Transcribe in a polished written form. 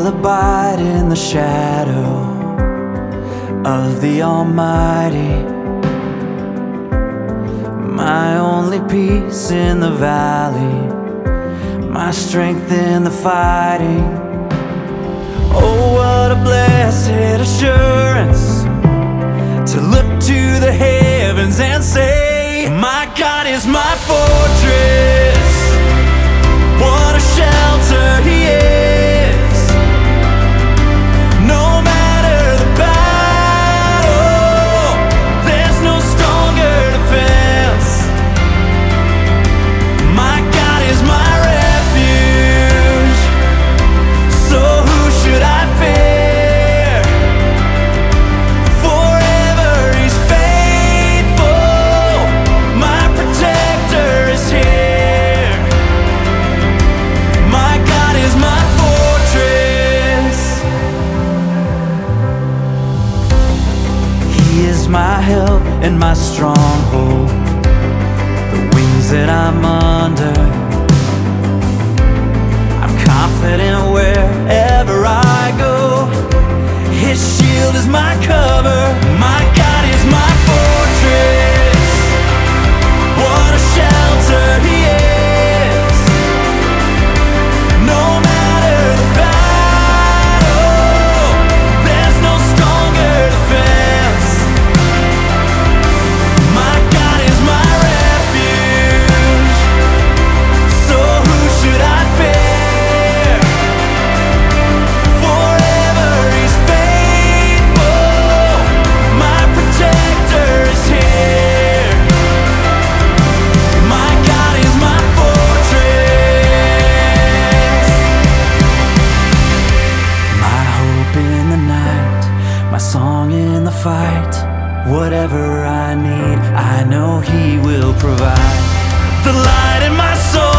abide in the shadow of the Almighty, my only peace in the valley, my strength in the fighting. Oh, what a blessed assurance to look to the heavens and say, my God is my fortress, what a shelter He is. No matter the battle, there's no stronger defense. My God is my refuge, so who should I fear? Forever He's faithful, my protector is here. My God is my fortress, He is my help and my stronghold, the wings that I'm under. I'm confident wherever I go, His shield is my cover. My God is my fortress, what a shelter He is. No matter the battle, there's no stronger defense. My God is my refuge, so who should I fear? Forever He's faithful, my protector is here. My God is my fortress, my hope in the night, my song in the fight. Whatever I need, I know He will provide. The light in my soul,